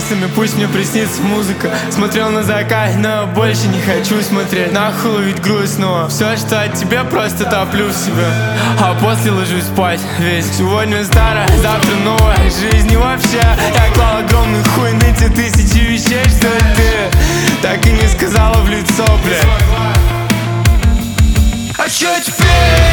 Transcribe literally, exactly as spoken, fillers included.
мыслями, пусть мне приснится музыка. Смотрел на закат, но больше не хочу смотреть. Нахуй ведь грустно. Все, что от тебя, просто топлю в себя, а после ложусь спать весь. Сегодня старая, завтра новая жизнь и вообще. Я клал огромный хуй на те тысячи вещей, что ты так и не сказала в лицо, блядь. А чё теперь?